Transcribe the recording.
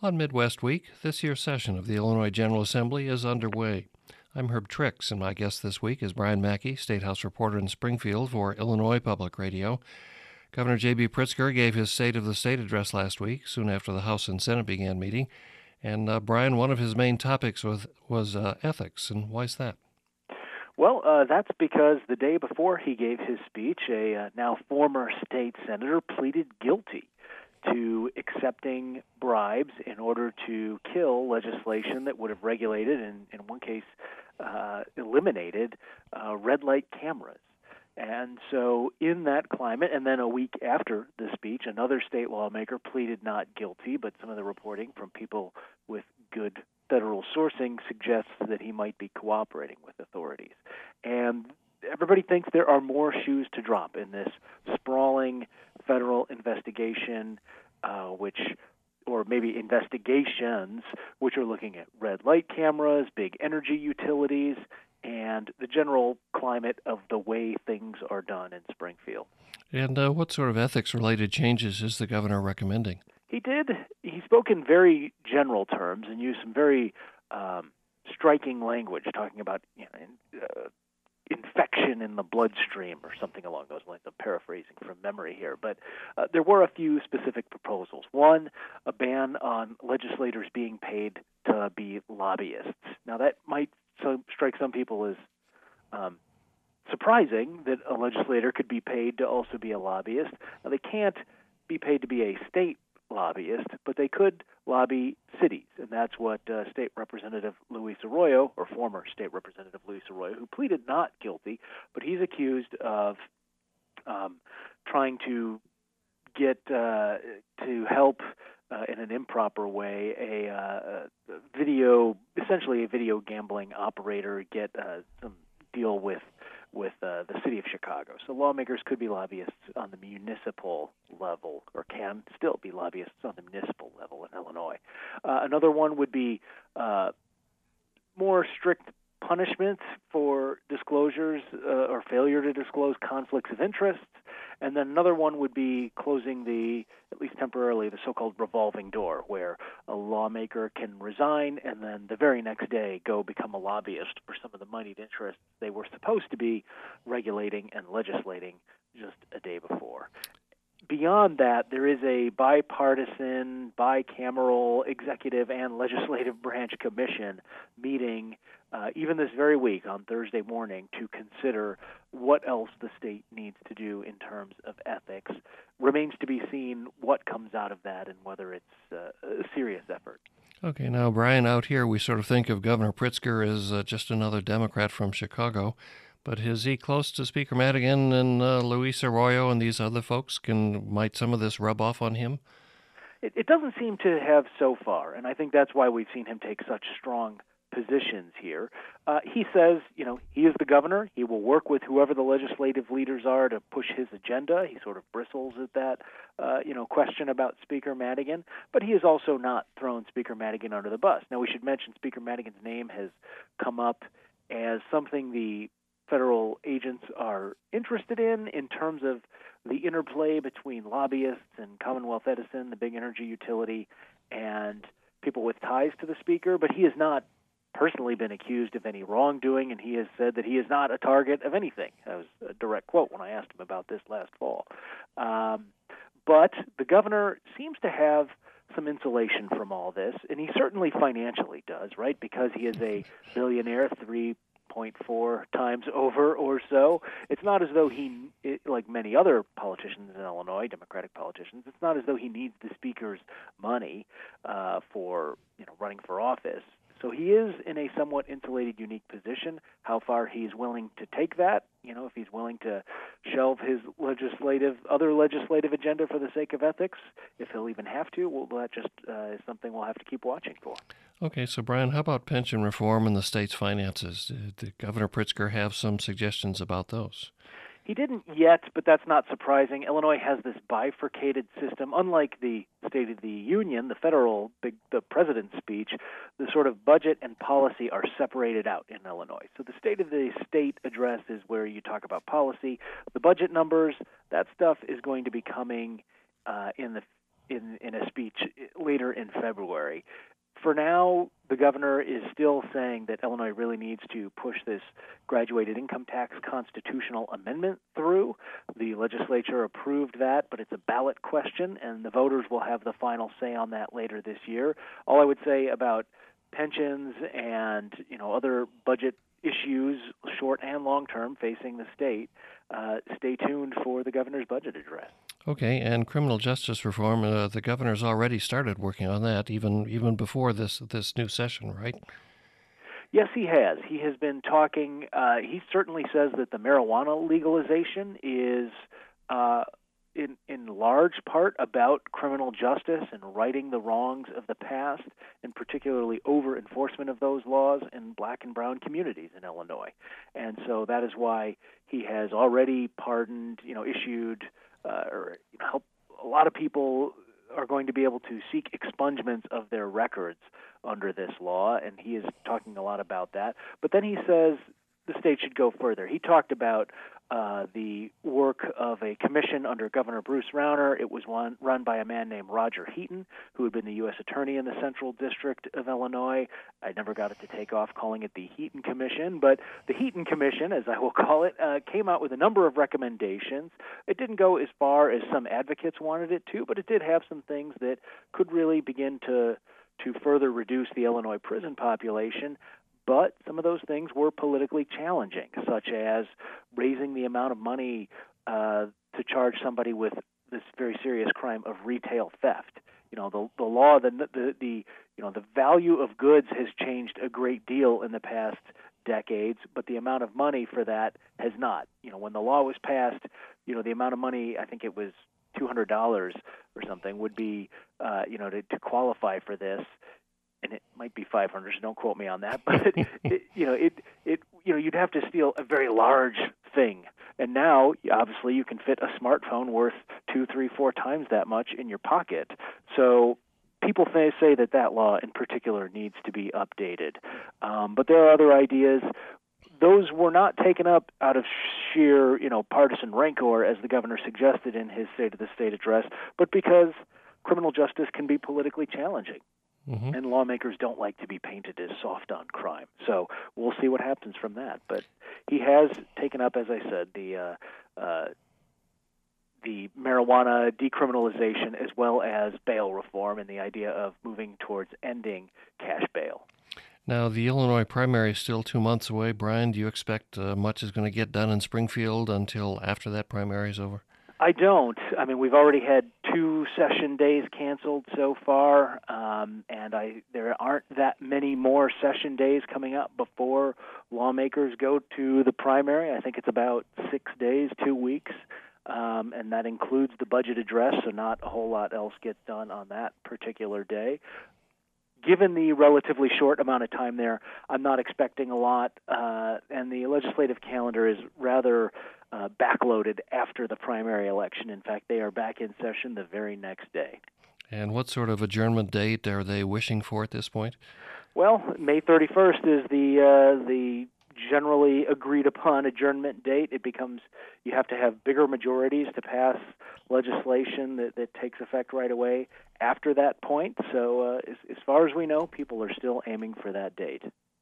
On Midwest Week, this year's session of the Illinois General Assembly is underway. I'm Herb Trix, and my guest this week is Brian Mackey, State House reporter in Springfield for Illinois Public Radio. Governor J.B. Pritzker gave his State of the State address last week, soon after the House and Senate began meeting. And Brian, one of his main topics was ethics, and why's that? Well, that's because the day before he gave his speech, a now former state senator pleaded guilty to accepting bribes in order to kill legislation that would have regulated and, in one case, eliminated red light cameras. And so in that climate, and then a week after the speech, another state lawmaker pleaded not guilty, but some of the reporting from people with good federal sourcing suggests that he might be cooperating with authorities. And everybody thinks there are more shoes to drop in this sprawling federal investigation, or maybe investigations, which are looking at red light cameras, big energy utilities, and the general climate of the way things are done in Springfield. And what sort of ethics-related changes is the governor recommending? He spoke in very general terms and used some very striking language, talking about infection in the bloodstream or something along those lines. I'm paraphrasing from memory here. But there were a few specific proposals. One, a ban on legislators being paid to be lobbyists. Now, that might strike some people as surprising that a legislator could be paid to also be a lobbyist. Now, they can't be paid to be a state lobbyist, but they could lobby cities, and that's what State Representative Luis Arroyo, or former State Representative Luis Arroyo, who pleaded not guilty, but he's accused of trying to get to help in an improper way essentially a video gambling operator get some deal with the city of Chicago. So lawmakers could be lobbyists on the municipal level, or can still be lobbyists on the municipal level in Illinois. Another one would be more strict punishments for disclosures or failure to disclose conflicts of interest. And then another one would be closing at least temporarily, the so-called revolving door, where a lawmaker can resign and then the very next day go become a lobbyist for some of the moneyed interests they were supposed to be regulating and legislating just a day before. Beyond that, there is a bipartisan, bicameral executive and legislative branch commission meeting even this very week on Thursday morning to consider what else the state needs to do in terms of ethics. Remains to be seen what comes out of that and whether it's a serious effort. Okay, now, Brian, out here we sort of think of Governor Pritzker as just another Democrat from Chicago. But is he close to Speaker Madigan and Luis Arroyo and these other folks? Might some of this rub off on him? It doesn't seem to have so far, and I think that's why we've seen him take such strong positions here. He says, he is the governor. He will work with whoever the legislative leaders are to push his agenda. He sort of bristles at that, question about Speaker Madigan. But he has also not thrown Speaker Madigan under the bus. Now, we should mention Speaker Madigan's name has come up as something the federal agents are interested in terms of the interplay between lobbyists and Commonwealth Edison, the big energy utility, and people with ties to the speaker. But he has not personally been accused of any wrongdoing, and he has said that he is not a target of anything. That was a direct quote when I asked him about this last fall. But the governor seems to have some insulation from all this, and he certainly financially does, right? Because he is a billionaire, 3.4 times over or so. It's not as though like many other politicians in Illinois, Democratic politicians, it's not as though he needs the speaker's money for running for office. So he is in a somewhat insulated, unique position. How far he's willing to take that, if he's willing to shelve his other legislative agenda for the sake of ethics, if he'll even have to, well, that just is something we'll have to keep watching for. Okay, so Brian, how about pension reform and the state's finances? Did Governor Pritzker have some suggestions about those? He didn't yet, but that's not surprising. Illinois has this bifurcated system. Unlike the State of the Union, the president's speech, the sort of budget and policy are separated out in Illinois. So the State of the State address is where you talk about policy. The budget numbers, that stuff is going to be coming in in a speech later in February. For now, the governor is still saying that Illinois really needs to push this graduated income tax constitutional amendment through. The legislature approved that, but it's a ballot question, and the voters will have the final say on that later this year. All I would say about pensions and other budget issues, short and long term, facing the state, stay tuned for the governor's budget address. Okay, and criminal justice reform, the governor's already started working on that even before this new session, right? Yes, he has. He has been talking. He certainly says that the marijuana legalization is in large part about criminal justice and righting the wrongs of the past, and particularly over enforcement of those laws in black and brown communities in Illinois. And so that is why he has already pardoned, issued, or helped. A lot of people are going to be able to seek expungements of their records under this law, and he is talking a lot about that. But then he says the state should go further. He talked about the work of a commission under Governor Bruce Rauner. It was run by a man named Roger Heaton, who had been the U.S. Attorney in the Central District of Illinois. I never got it to take off calling it the Heaton Commission, but the Heaton Commission, as I will call it, came out with a number of recommendations. It didn't go as far as some advocates wanted it to, but it did have some things that could really begin to further reduce the Illinois prison population. But some of those things were politically challenging, such as raising the amount of money to charge somebody with this very serious crime of retail theft. The law, the value of goods has changed a great deal in the past decades, but the amount of money for that has not. When the law was passed, the amount of money, I think it was $200 or something, would be, to qualify for this. And it might be 500, so don't quote me on that. But you'd have to steal a very large thing. And now, obviously, you can fit a smartphone worth 2, 3, 4 times that much in your pocket. So people say that law in particular needs to be updated. But there are other ideas. Those were not taken up out of sheer, partisan rancor, as the governor suggested in his State of the State address, but because criminal justice can be politically challenging. Mm-hmm. And lawmakers don't like to be painted as soft on crime. So we'll see what happens from that. But he has taken up, as I said, the marijuana decriminalization as well as bail reform and the idea of moving towards ending cash bail. Now, the Illinois primary is still 2 months away. Brian, do you expect much is going to get done in Springfield until after that primary is over? I don't. I mean, we've already had 2 session days canceled so far, and there aren't that many more session days coming up before lawmakers go to the primary. I think it's about 6 days, 2 weeks, and that includes the budget address, so not a whole lot else gets done on that particular day. Given the relatively short amount of time there, I'm not expecting a lot, and the legislative calendar is rather backloaded after the primary election. In fact, they are back in session the very next day. And what sort of adjournment date are they wishing for at this point? Well, May 31st is the generally agreed upon adjournment date. It becomes, you have to have bigger majorities to pass legislation that takes effect right away after that point. So as far as we know, people are still aiming for that date.